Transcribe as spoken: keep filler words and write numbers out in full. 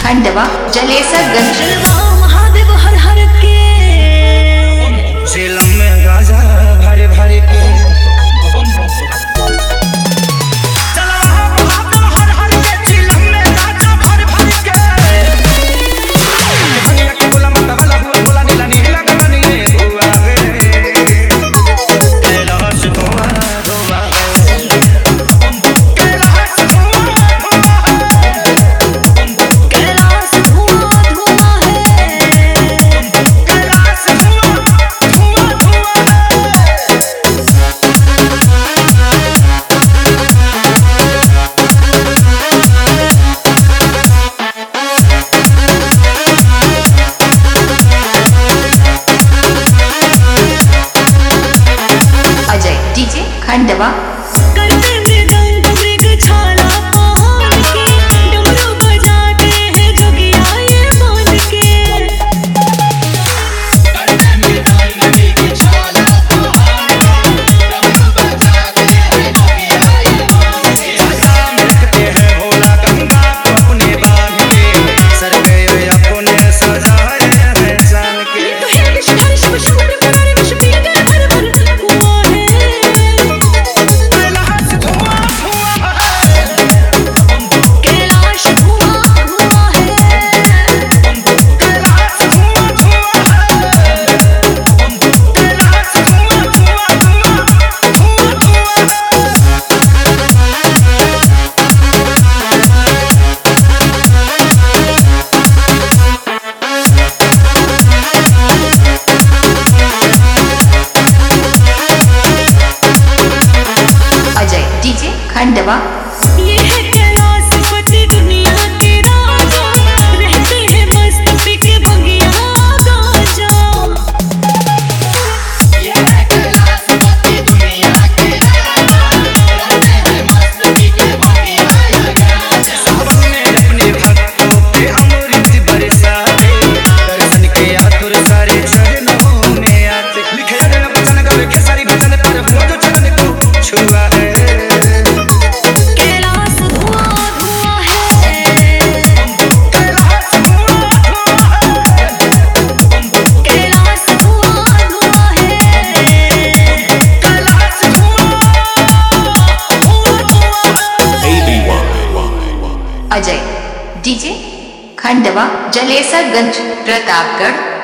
खंडवा जलेसरगंज। महादेव हर हर के झेलम में गाजा भरे भरे के खंडवा खंडवा ये है कैलाश पति दुनिया के राजा, रहते हैं मस्त पी के भंगिया गांजा। ये है कैलाश पति दुनिया के राजा, रहते हैं मस्त पी के भंगिया गांजा। सावन में अपने भक्तों पे अमृत बरसाते, दर्शन के आतुर सारे चरणों में आते। लिखे रे वचन गावे खेसारी भजन पर वो जो चरण को छुआ है। अजय डीजे खंडवा जलेसरगंज प्रतापगढ़।